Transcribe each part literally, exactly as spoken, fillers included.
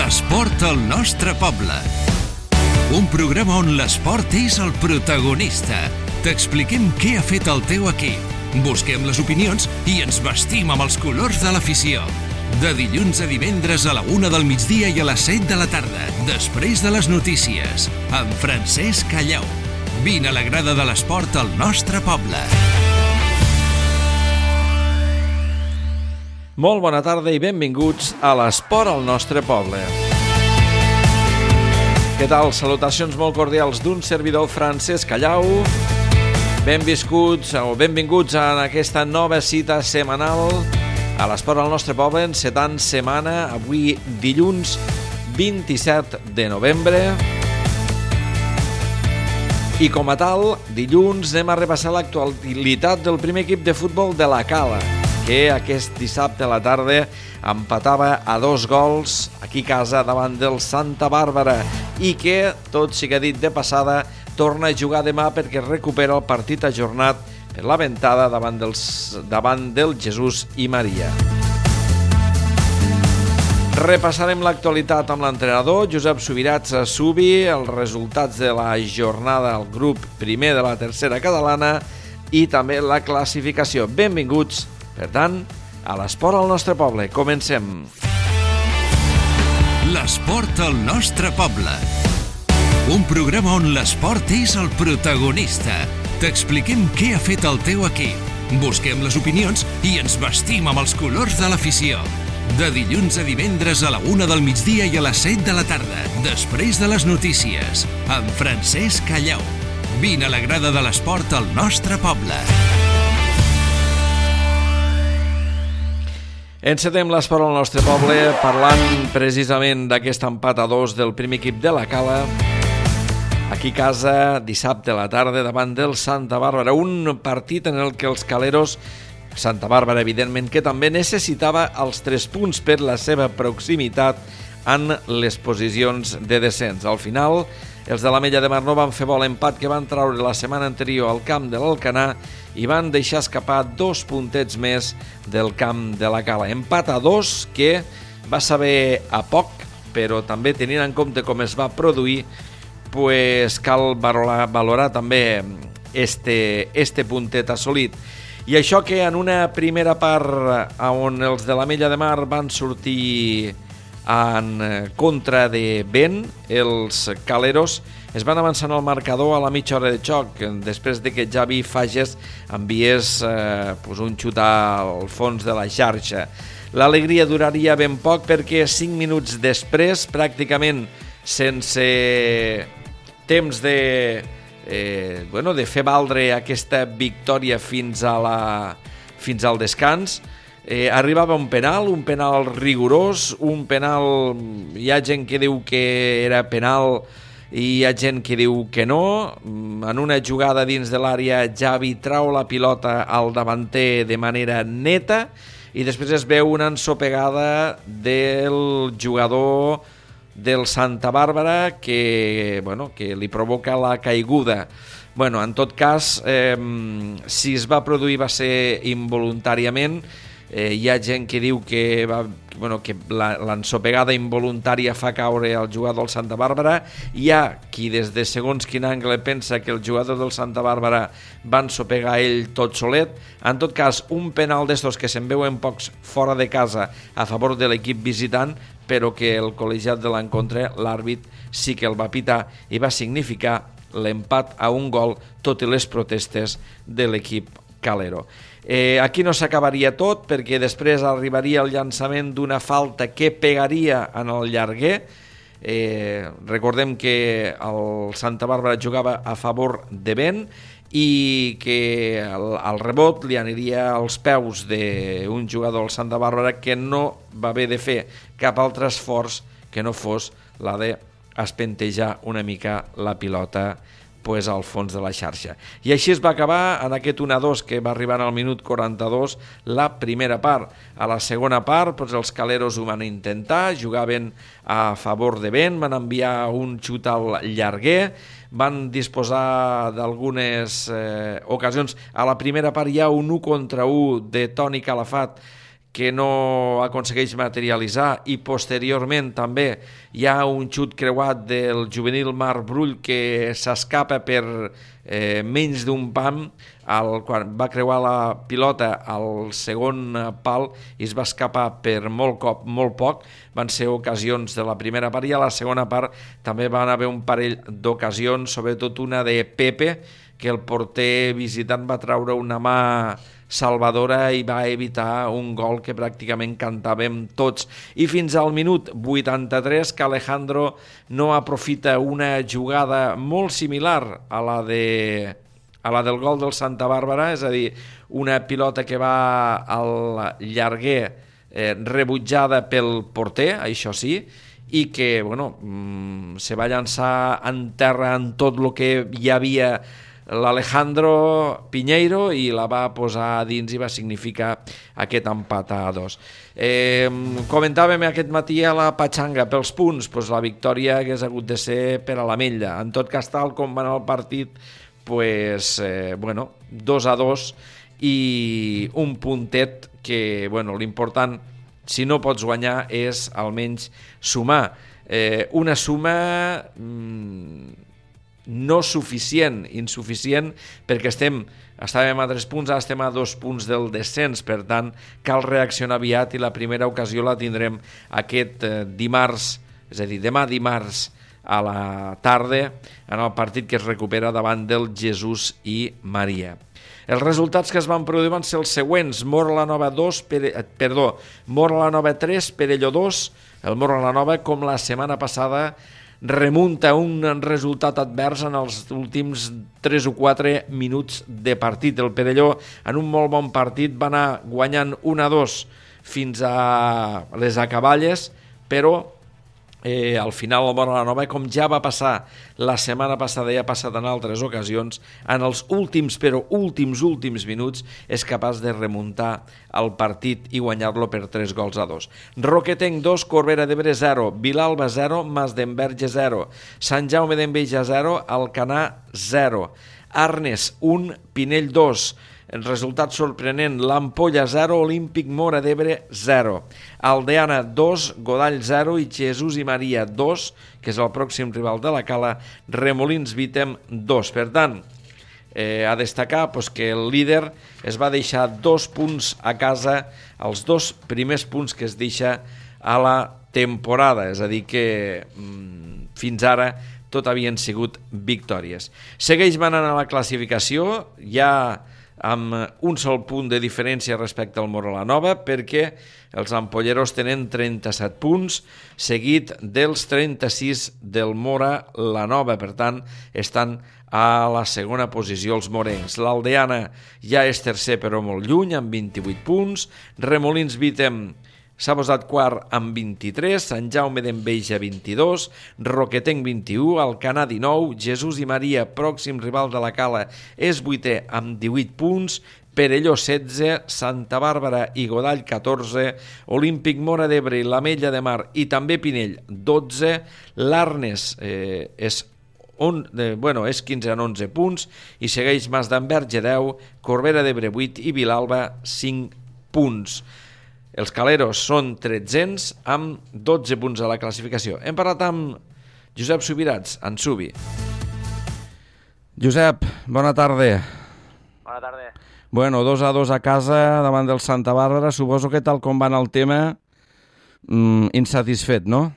L'esport al nostre poble. Un programa on l'esport és el protagonista. T'expliquem què ha fet el teu equip. Busquem les opinions i ens vestim amb els colors de l'afició. De dilluns a divendres a la una del migdia i a les set de la tarda, després de les notícies, amb Francesc Callau. Vine a la grada de l'esport al nostre poble. Molt bona tarda i benvinguts a l'esport al nostre poble. Què tal? Salutacions molt cordials d'un servidor, Francesc Callau. Benviscuts o benvinguts en aquesta nova cita setmanal a l'esport al nostre poble, en setant setmana, avui dilluns vint-i-set de novembre. I com a tal, dilluns anem a repassar l'actualitat del primer equip de futbol de la Cala, que aquest dissabte a la tarda empatava a dos gols aquí a casa davant del Santa Bàrbara i que, tot sigui dit de passada, torna a jugar demà perquè recupera el partit ajornat per la ventada davant, dels, davant del Jesús i Maria. Repassarem l'actualitat amb l'entrenador Josep Subirats Subi, els resultats de la jornada al grup primer de la tercera catalana i també la classificació. Benvinguts, per tant, a l'esport al nostre poble. Comencem. L'esport al nostre poble. Un programa on l'esport és el protagonista. T'expliquem què ha fet el teu equip. Busquem les opinions i ens vestim amb els colors de l'afició. De dilluns a divendres a la una del migdia i a les set de la tarda, després de les notícies, amb Francesc Callau. Vine a la grada de l'esport al nostre poble. Encetem l'esport al nostre poble parlant precisament d'aquest empat a dos del primer equip de la Cala. Aquí a casa, dissabte a la tarda, davant del Santa Bàrbara. Un partit en el que els caleros, Santa Bàrbara evidentment, que també necessitava els tres punts per la seva proximitat en les posicions de descens. Al final, els de l'Ametlla de Mar no van fer bo l'empat que van traure la setmana anterior al camp de l'Alcanar i van deixar escapar dos puntets més del camp de la Cala. Empat a dos que va saber a poc, però també tenint en compte com es va produir, pues cal valorar, valorar també este, este puntet assolit. I això que en una primera part on els de l'Ametlla de Mar van sortir en contra de vent, els caleros es van avançant al marcador a la mitja hora de xoc, després de que Javi Fages enviés eh, pues un xut al fons de la xarxa. L'alegria duraria ben poc perquè cinc minuts després, pràcticament sense temps de, eh, bueno, de fer valdre aquesta victòria fins, a la, fins al descans, Eh, arribava un penal, un penal rigorós, un penal, hi ha gent que diu que era penal i hi ha gent que diu que no. En una jugada dins de l'àrea, Javi trau la pilota al davanter de manera neta i després es veu una ensopegada del jugador del Santa Bàrbara que, bueno, que li provoca la caiguda. Bueno, en tot cas, eh, si es va produir va ser involuntàriament. Eh, hi ha gent que diu que, va, bueno, que l'ensopegada involuntària fa caure el jugador del Santa Bàrbara. Hi ha qui des de segons quin angle pensa que el jugador del Santa Bàrbara va ensopegar ell tot solet. En tot cas, un penal d'estos que se'n veuen pocs fora de casa a favor de l'equip visitant, però que el col·legiat de l'encontre, l'àrbit, sí que el va pitar i va significar l'empat a un gol, tot i les protestes de l'equip calero. Eh, aquí no s'acabaria tot perquè després arribaria el llançament d'una falta que pegaria en el llarguer. Eh, recordem que el Santa Bàrbara jugava a favor de vent i que el, el rebot li aniria als peus d'un jugador del Santa Bàrbara que no va haver de fer cap altre esforç que no fos la d'espentejar una mica la pilota pues, al fons de la xarxa. I així es va acabar en aquest un a dos que va arribar al minut quaranta-dos la primera part. A la segona part pues, els caleros ho van intentar, jugaven a favor de vent, van enviar un xut al llarguer, van disposar d'algunes eh, ocasions. A la primera part hi ha un u contra u de Toni Calafat que no aconsegueix materialitzar, i posteriorment també hi ha un xut creuat del juvenil Marc Brull que s'escapa per eh, menys d'un pam, el, quan va creuar la pilota al segon pal i es va escapar per molt, cop, molt poc. Van ser ocasions de la primera part, i a la segona part també van haver un parell d'ocasions, sobretot una de Pepe, que el porter visitant va treure una mà salvadora i va evitar un gol que pràcticament cantàvem tots. I fins al minut vuitanta-tres que Alejandro no aprofita una jugada molt similar a la de a la del gol del Santa Bàrbara, és a dir, una pilota que va al llarguer eh, rebutjada pel porter, això sí, i que bueno, mmm, se va llançar en terra en tot el que hi havia l'Alejandro Piñeiro i la va posar dins i va significar aquest empat a dos. Eh, comentàvem aquest matí a la Patxanga pels punts, doncs la victòria hagués hagut de ser per a l'Ametlla. En tot cas, tal com va anar el partit, pues, eh, bueno, dos a dos i un puntet que, bueno, l'important, si no pots guanyar, és almenys sumar. Eh, una suma mmm, no suficient, insuficient, perquè estem, estàvem a tres punts, ara estem a dos punts del descens, per tant, cal reaccionar aviat i la primera ocasió la tindrem aquest eh, dimarts, és a dir, demà dimarts a la tarda, en el partit que es recupera davant del Jesús i Maria. Els resultats que es van produir van ser els següents: Móra la Nova dos, Pere... perdó, Móra la Nova tres, Perelló dos. El Móra la Nova, com la setmana passada, remunta un resultat advers en els últims tres o quatre minuts de partit. El Perelló, en un molt bon partit, va anar guanyant un a dos fins a les acaballes, però eh, al final el Móra la Nova, com ja va passar la setmana passada i ha passat en altres ocasions, en els últims, però últims, últims minuts, és capaç de remuntar el partit i guanyar-lo per tres gols a dos. Roquetenc dos, Corbera d'Ebre zero, Vilalba zero, Mas d'Enverge zero, Sant Jaume d'Enveja zero, Alcanar zero, Arnes un, Pinell dos. El resultat sorprenent: l'Ampolla zero, Olímpic Móra d'Ebre zero, Aldeana dos, Godall zero i Jesús i Maria dos, que és el pròxim rival de la Cala, Remolins Vítem dos. Per tant, eh, a destacar pues, que el líder es va deixar dos punts a casa, els dos primers punts que es deixa a la temporada, és a dir que mm, fins ara tot havien sigut victòries. Segueix manant a la classificació, ja amb un sol punt de diferència respecte al Móra la Nova, perquè els ampolleros tenen trenta-set punts, seguit dels trenta-sis del Móra la Nova. Per tant, estan a la segona posició els morencs. L'Aldeana ja és tercer, però molt lluny, amb vint-i-vuit punts. Remolins Vítem s'ha posat quart amb vint-i-tres, Sant Jaume d'Enveja vint-i-dos, Roquetenc vint-i-u, Alcanar dinou, Jesús i Maria, pròxim rival de la Cala, és vuitè amb divuit punts, Perelló setze, Santa Bàrbara i Godall catorze, Olímpic Móra d'Ebre i l'Ametlla de Mar i també Pinell dotze, l'Arnes eh, és, on, eh, bueno, és quinze en onze punts i segueix Mas d'Enverge deu, Corbera d'Ebre vuit i Vilalba cinc punts. Els caleros són tretzens amb dotze punts a la classificació. Hem parlat amb Josep Subirats, en Subi. Josep, bona tarda. Bona tarda. Bueno, dos a dos a casa davant del Santa Bàrbara. Suposo que tal com va anar el tema, mmm, insatisfet, no?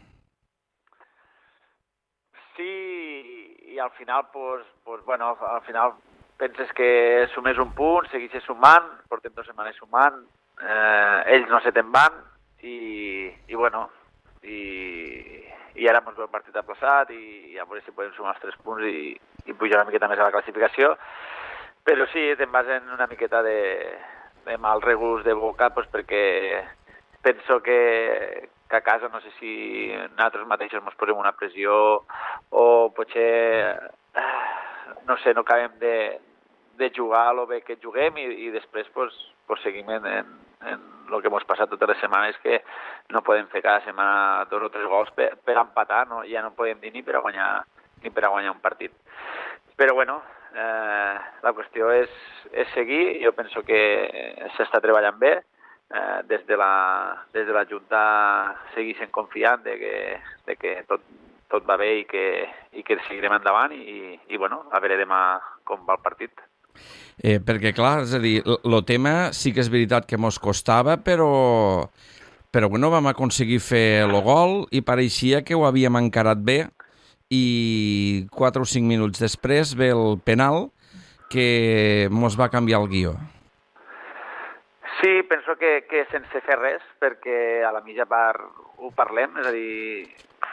Sí, i al final, pues, pues, bueno, al final penses que sumés un punt, segueixes sumant, portem dues setmanes sumant, eh, ells no se te'n van i, i bueno, i, i ara ens ve el partit aplaçat i a veure si podem sumar els tres punts i, i pujar una miqueta més a la classificació, però sí, te'n vas en una miqueta de, de mal regust de boca, pues, perquè penso que, que a casa no sé si nosaltres mateixos ens posem una pressió o potser, no sé, no acabem de, de jugar el bé que juguem i, i després pues, pues seguim en, en, en el que ens passat totes les setmanes, que no podem fer cada setmana dos o tres gols per, per empatar, no? Ja no podem dir ni per a guanyar, ni per a guanyar un partit. Però bueno, eh, la qüestió és, és seguir. Jo penso que s'està treballant bé, eh, des, de la, des de la Junta segueixen confiant de que, de que tot, tot va bé i que, i que seguirem endavant i, i bueno, a veure demà com va el partit. Eh, perquè, clar, és a dir, el tema sí que és veritat que mos costava, però, però bueno, vam aconseguir fer el gol i pareixia que ho havíem encarat bé i quatre o cinc minuts després ve el penal que mos va canviar el guió. Sí, penso que, que sense fer res, perquè a la mitja part ho parlem, és a dir,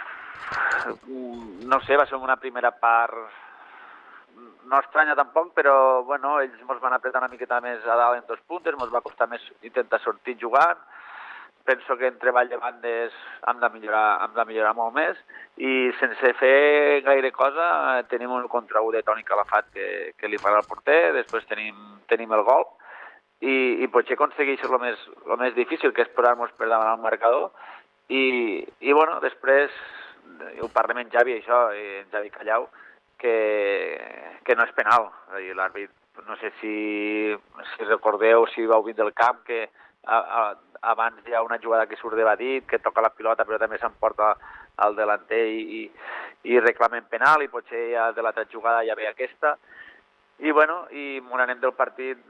no sé, va ser una primera part no estranya tampoc, però bueno, ells ens van apretar una miqueta més a dalt en dos puntes, ens va costar més intentar sortir jugant. Penso que en treball de bandes hem de millorar, hem de millorar molt més i sense fer gaire cosa tenim un contra u de Toni Calafat que, que li farà el porter, després tenim, tenim el gol i, i potser aconsegueix el més, el més difícil, que és posar-nos per davant al marcador i, i bueno, després ho parlem en Javi, això, en Javi Callau, que, que no és penal. L'àrbit, no sé si, si recordeu, si vau vindre del camp, que a, a, abans hi ha una jugada que surt de Badit, que toca la pilota però també s'emporta al delanter i, i, i reclamen penal i potser ja de l'altra jugada ja ve aquesta. I bueno, i m'ho anem del partit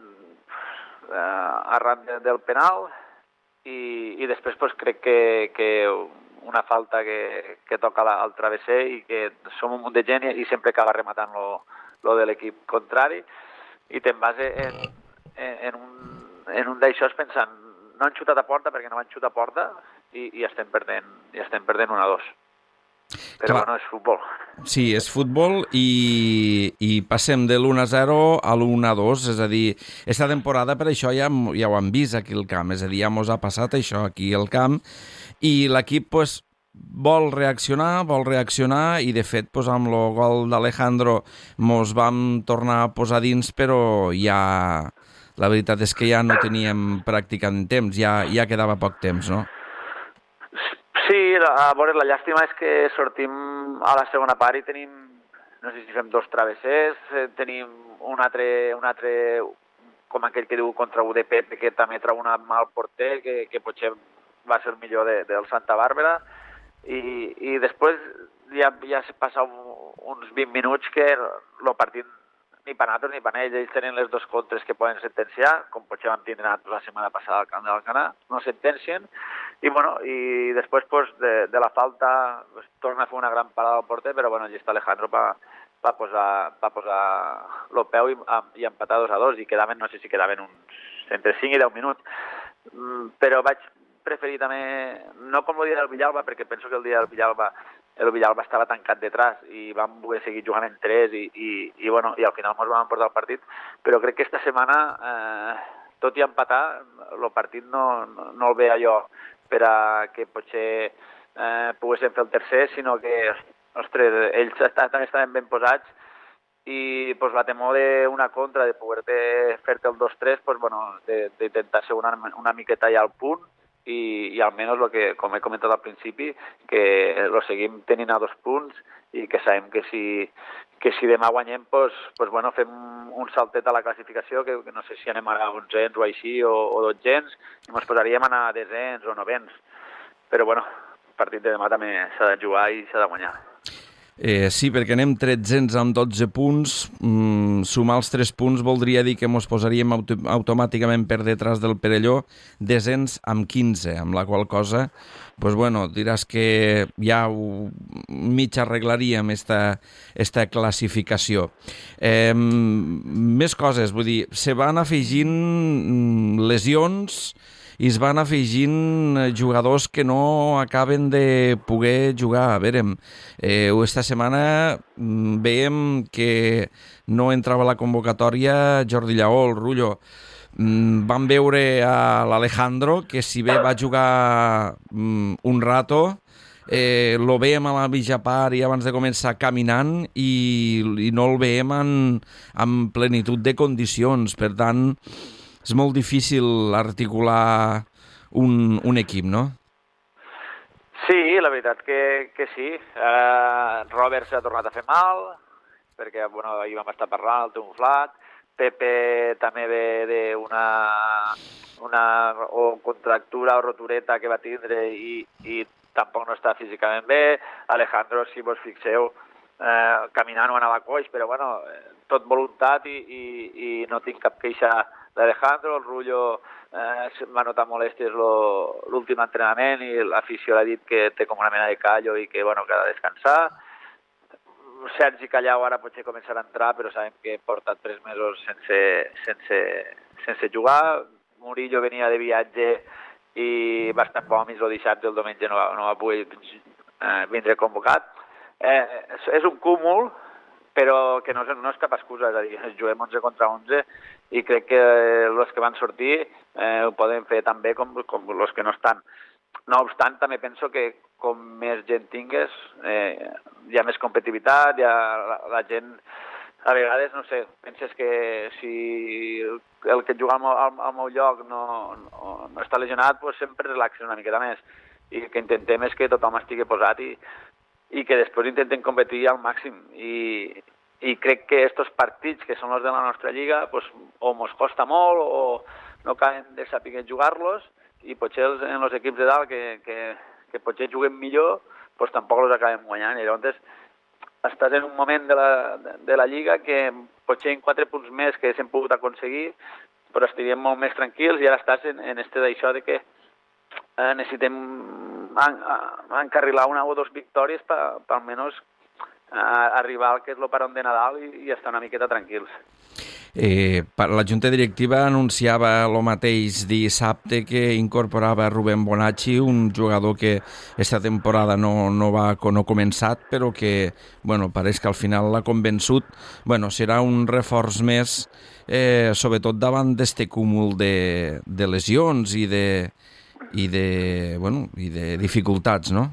eh, arran de, del penal i, i després pues, crec que, que una falta que, que toca la, al travesser i que som un munt de gent i sempre acaba rematant lo, lo de l'equip contrari i te'n vas en, en, en un, en un d'això pensant no han xutat a porta perquè no van xutar a porta i, i estem perdent i estem perdent un a dos. Però no és futbol. Sí, és futbol i, i passem de l'u a zero a l'u a dos, és a dir, aquesta temporada per això ja, ja ho hem vist aquí al camp, és a dir, ja mos ha passat això aquí al camp i l'equip pues, vol reaccionar, vol reaccionar i de fet pues, amb el gol d'Alejandro mos vam tornar a posar dins però ja la veritat és que ja no teníem pràcticament temps, ja, ja quedava poc temps, no? Sí, a veure, la llàstima és que sortim a la segona part i tenim, no sé si fem dos travessers, tenim un altre, un altre com aquell que diu contra U D P, que també trau una mà al porter, que, que potser va ser el millor de, del Santa Bàrbara, i, i després ja, ja s'ha passat uns vint minuts que el partit ni per nosaltres ni per ells, ells tenen les dos contres que poden sentenciar, com potser vam tindre la setmana passada al camp de l'Alcanar, no sentencien, i bueno, i després pues, de, de la falta pues, torna a fer una gran parada al porter, però bueno, allí està Alejandro va, va posar, va posar el peu i, i empatar dos a dos, i quedaven, no sé si quedaven uns entre cinc i deu minuts, mm, però vaig preferir també, no com el dia del Villalba, perquè penso que el dia del Villalba el Villalba estava tancat detrás i vam voler seguir jugant en tres i, i, i, bueno, i al final ens vam emportar el partit, però crec que aquesta setmana, eh, tot i empatar, el partit no, no, no el ve allò per a que potser eh, poguéssim fer el tercer, sinó que, ostres, ells també estaven ben posats i pues, la temor d'una contra, de poder-te fer-te el dos tres, pues, bueno, d'intentar ser una, una miqueta ja al punt, i, i almenys el que, com he comentat al principi, que lo seguim tenint a dos punts i que sabem que si, que si demà guanyem, pues, pues, bueno, fem un saltet a la classificació, que, que no sé si anem a onzens o així, o, o dotzens, i ens posaríem a anar a desens o novens. Però bueno, el partit de demà també s'ha de jugar i s'ha de guanyar. Eh, sí, perquè anem tretzens amb dotze punts. Mm, sumar els tres punts voldria dir que mos posaríem auto automàticament per detrás del Perelló, desens amb quinze, amb la qual cosa, pues bueno, diràs que ja ho mig arreglaríem esta, esta classificació. Eh, més coses, vull dir, se van afegint lesions i es van afegint jugadors que no acaben de poder jugar. A veure, eh, esta setmana veiem que no entrava a la convocatòria Jordi Lleó, el Rullo. Vam veure a l'Alejandro, que si bé va jugar un rato, eh, lo veiem a la mitja part i abans de començar caminant i, i no el veiem en, en plenitud de condicions. Per tant, és molt difícil articular un, un equip, no? Sí, la veritat que, que sí. Uh, Robert s'ha tornat a fer mal, perquè bueno, ahir vam estar parlant, el té un flat. Pepe també ve d'una una o contractura o rotureta que va tindre i, i tampoc no està físicament bé. Alejandro, si vos fixeu, eh, caminant no anava coix, però bueno, tot voluntat i, i, i no tinc cap queixa d'Alejandro. El Rullo eh, va notar molèsties l'últim entrenament i l'afició l'ha dit que té com una mena de callo i que, bueno, que ha de descansar. Sergi Callau ara potser començarà a entrar, però sabem que porta tres mesos sense, sense, sense jugar. Murillo venia de viatge i va estar vòmits el dissabte, el diumenge no va, no va poder eh, vindre convocat. Eh, és, és un cúmul, però que no és, no és cap excusa, és a dir, juguem onze contra onze i crec que els que van sortir eh, ho poden fer tan bé com, com els que no estan. No obstant, també penso que com més gent tingues, eh, hi ha més competitivitat, hi ha la, la gent... A vegades, no sé, penses que si el que juga al meu, al, al meu lloc no, no, no està lesionat, pues sempre relaxes una miqueta més. I el que intentem és que tothom estigui posat i, i que després intentem competir al màxim. I, i crec que aquests partits, que són els de la nostra lliga, pues, o mos costa molt o no acabem de saber jugar-los, i potser els, en els equips de dalt que, que, que potser juguen millor, pues tampoc els acabem guanyant. I llavors estàs en un moment de la, de, de la Lliga que potser en quatre punts més que s'hem pogut aconseguir, però estaríem molt més tranquils, i ara estàs en, en este d'això de que eh, necessitem en, en, encarrilar una o dos victòries per, per almenys eh, arribar al que és l'operon de Nadal i, i estar una miqueta tranquils. Eh, la Junta Directiva anunciava el mateix dissabte que incorporava Rubén Bonacci, un jugador que esta temporada no, no va no ha començat, però que, bueno, pareix que al final l'ha convençut. Bueno, serà un reforç més, eh, sobretot davant d'este cúmul de, de lesions i de, i de, bueno, i de dificultats, no?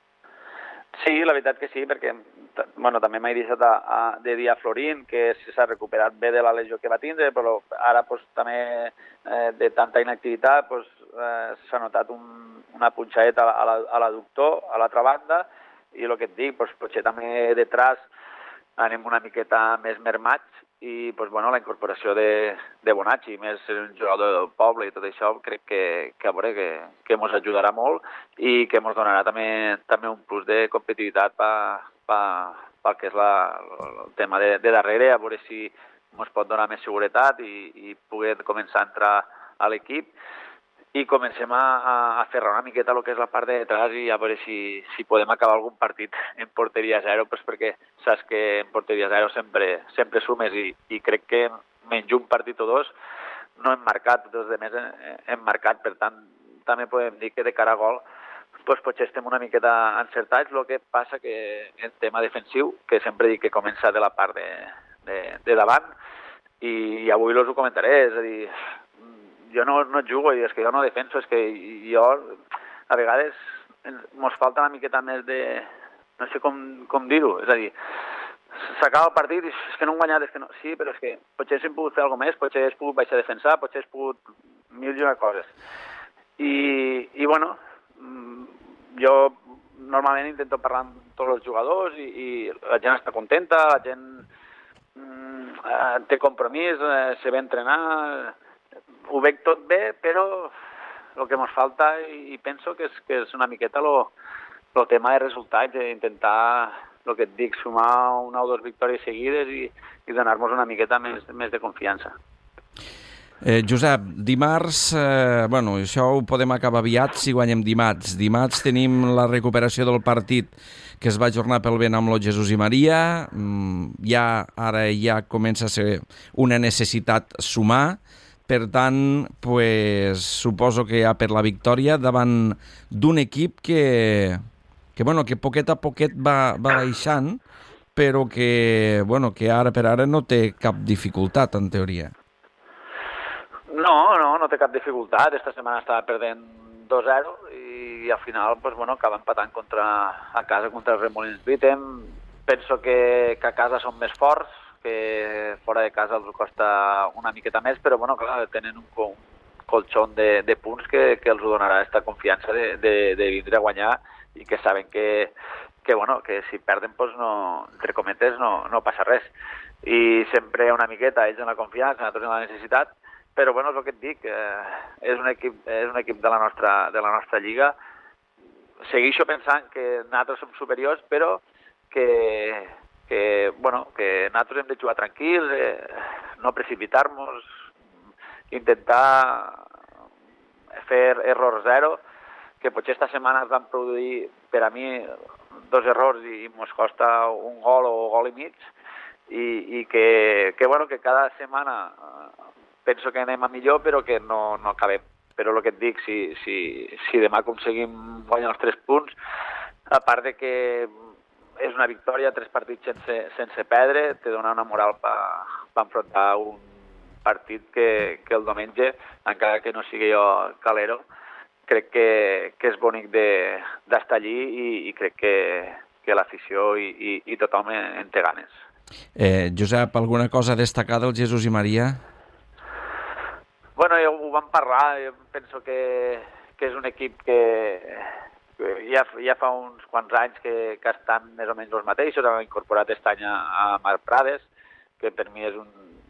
Sí, la veritat que sí, perquè bueno, també m'he deixat a, a, de dir a Florín que s'ha recuperat bé de la lesió que va tindre, però ara pues, també eh, de tanta inactivitat pues, eh, s'ha notat un, una punxadeta a l'adductor, a l'altra banda, i el que et dic, pues, potser també detrás anem una miqueta més mermats i pues, bueno, la incorporació de, de Bonacci, més un jugador del poble i tot això, crec que, que, a veure, que, que ens ajudarà molt i que ens donarà també, també un plus de competitivitat per pel que és la, el tema de, de darrere, a veure si ens pot donar més seguretat i, i poder començar a entrar a l'equip i comencem a, a ferrar una miqueta el que és la part de detrás i a veure si, si podem acabar algun partit en porteria zero, pues perquè saps que en porteria zero sempre, sempre sumes i, i crec que menys un partit o dos no hem marcat, tots els altres hem, hem marcat, per tant també podem dir que de cara a gol pues potser estem una miqueta encertats, el que passa que en tema defensiu, que sempre dic que comença de la part de, de, de davant, i, i avui us ho comentaré, és a dir, jo no, no jugo, i és que jo no defenso, és que jo, a vegades, ens falta una miqueta més de, no sé com, com dir-ho, és a dir, s'acaba el partit i és que no hem guanyat, és que no, sí, però és que potser hem pogut fer alguna més, potser has pogut baixar a defensar, potser has pogut mil i una coses. I, i bueno, jo normalment intento parlar amb tots els jugadors i, i la gent està contenta, la gent mm, eh, té compromís, eh, se ve entrenar, ho veig tot bé, però el que ens falta i, i penso que és, que és una miqueta el tema de resultats, d'intentar, el que et dic, sumar una o dues victòries seguides i, i donar-nos una miqueta més, més de confiança. Eh, Josep, dimarts, eh, bueno, això ho podem acabar aviat si guanyem dimarts. Dimarts tenim la recuperació del partit que es va ajornar pel vent amb lo Jesús i Maria. Mm, ja, ara ja comença a ser una necessitat sumar. Per tant, pues, suposo que ja per la victòria davant d'un equip que, que, bueno, que poquet a poquet va, va baixant, però que, bueno, que ara per ara no té cap dificultat, en teoria. No, no, no té cap dificultat. Esta setmana estava perdent dos zero i al final pues, bueno, acaba empatant contra, a casa contra el Remolins Bitem. Penso que, que a casa són més forts, que fora de casa els costa una miqueta més, però bueno, clar, tenen un, un colxón de, de punts que, que els donarà aquesta confiança de, de, de vindre a guanyar i que saben que, que, bueno, que si perden, pues no, entre cometes, no, no passa res. i sempre una miqueta, ells en la confiança, nosaltres en la necessitat, però bueno, és el que et dic, eh, és, un equip, és un equip de la nostra, de la nostra lliga. Segueixo pensant que nosaltres som superiors, però que, que, bueno, que nosaltres hem de jugar tranquils, eh, no precipitar-nos, intentar fer error zero, que potser esta setmana es van produir, per a mi, dos errors i ens costa un gol o gol i mig, i, i que, que, bueno, que cada setmana penso que anem a millor, però que no, no acabem. Però el que et dic, si, si, si demà aconseguim guanyar els tres punts, a part de que és una victòria, tres partits sense, sense perdre, te dona una moral per pa enfrontar un partit que, que el diumenge, encara que no sigui jo calero, crec que, que és bonic d'estar allí i, i crec que, que l'afició i, i, i tothom en té ganes. Eh, Josep, alguna cosa a destacar del Jesús i Maria? Bueno, ja ho vam parlar, jo penso que, que és un equip que, que ja, ja fa uns quants anys que, que estan més o menys els mateixos, han incorporat aquest any a Marc Prades, que per mi és un,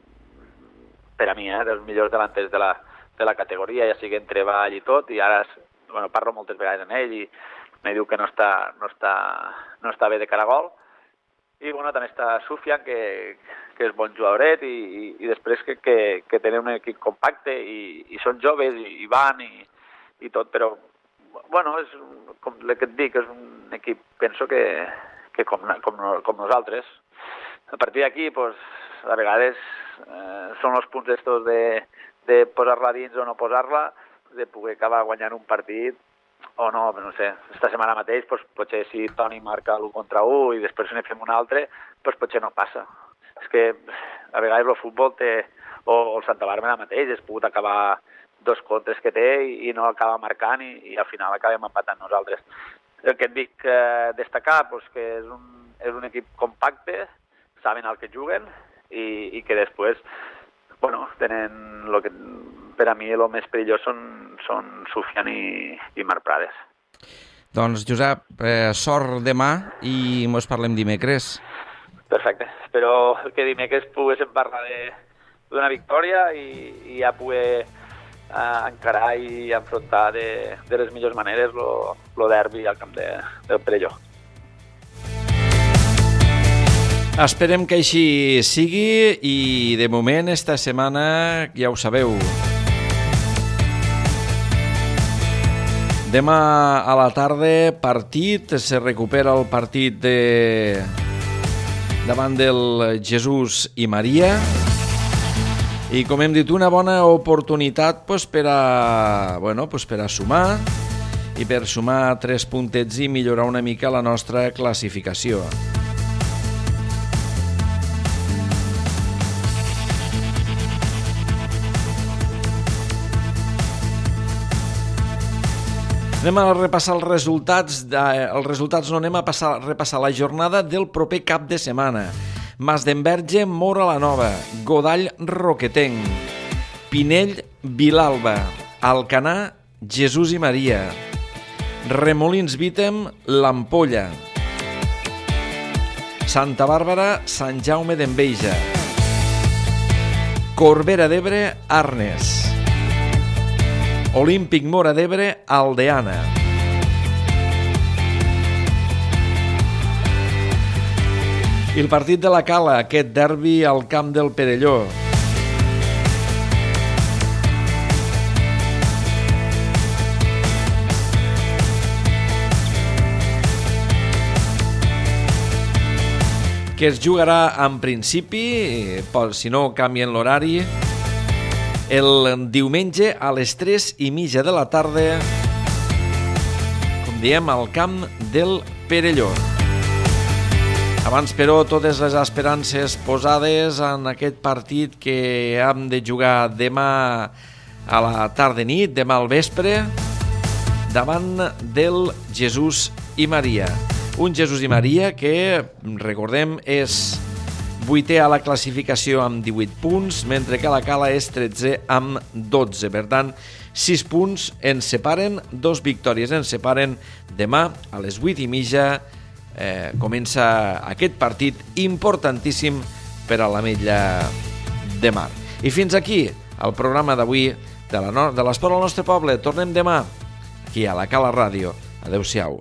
per a mi, eh, dels millors delanters de la, de la categoria, ja sigui en treball i tot, i ara bueno, parlo moltes vegades amb ell i me diu que no està, no està, no està bé de cara a gol. I bueno, també està Sufian, que, que és bon jugadoret, i, i, i després que, que, que tenen un equip compacte i, i són joves i, i van i, i tot, però bueno, és, com que et dic, és un equip, penso que, que com, com, com nosaltres. A partir d'aquí, pues, a vegades eh, són els punts estos de, de posar-la dins o no posar-la, de poder acabar guanyant un partit o no, no sé, esta setmana mateix pues, potser si Toni marca l'u contra u i després ne fem un altre, pues, potser no passa. És que a vegades el futbol té, o, o el Santa Bàrbara mateix, es pogut acabar dos contres que té i, i no acaba marcant i, i al final acabem empatant nosaltres. El que et dic eh, destacar, pues, que és un, és un equip compacte, saben el que juguen i, i que després, bueno, tenen lo que per a mi el més perillós són, són Sufian i, i Marc Prades. Doncs, Josep, eh, sort demà i mos parlem dimecres. Perfecte. Espero que dimecres poguéssim parlar d'una victòria i, i ja poder eh, encarar i enfrontar de, de les millors maneres el derbi al camp de, del Perelló. Esperem que així sigui i de moment esta setmana ja ho sabeu. Demà a la tarda partit, se recupera el partit de... davant del Jesús i Maria i com hem dit una bona oportunitat pues, per a bueno, pues, per a sumar i per sumar tres puntets i millorar una mica la nostra classificació. Anem a repassar els resultats, de, els resultats no anem a passar, repassar la jornada del proper cap de setmana. Masdenverge, Móra la Nova, Godall, Roquetenc, Pinell, Vilalba, Alcanar, Jesús i Maria, Remolins Vítem, l'Ampolla, Santa Bàrbara, Sant Jaume d'Enveja, Corbera d'Ebre, Arnes, Olímpic Móra d'Ebre, Aldeana. I el partit de la Cala, aquest derbi al camp del Perelló. Que es jugarà en principi, si no canvien l'horari, el diumenge a les tres i mitja de la tarda, com diem, al camp del Perelló. Abans, però, totes les esperances posades en aquest partit que hem de jugar demà a la tarda nit, demà al vespre, davant del Jesús i Maria. Un Jesús i Maria que, recordem, és vuitè a la classificació amb divuit punts, mentre que la Cala és tretzè amb dotze. Per tant, sis punts ens separen, dos victòries ens separen. Demà, a les vuit i mitja, eh, comença aquest partit importantíssim per a l'Ametlla de Mar. I fins aquí el programa d'avui de la no- de l'Esport al nostre poble. Tornem demà aquí a la Cala Ràdio. Adéu-siau.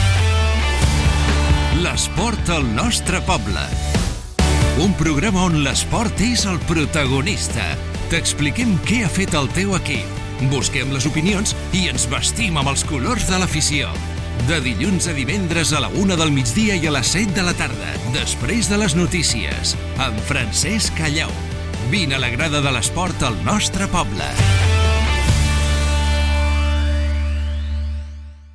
L'esport al nostre poble. Un programa on l'esport és el protagonista. T'expliquem què ha fet el teu equip. Busquem les opinions i ens vestim amb els colors de l'afició. De dilluns a divendres a la una del migdia i a les set de la tarda, després de les notícies, amb Francesc Callau. Vine a la grada de l'esport al nostre poble.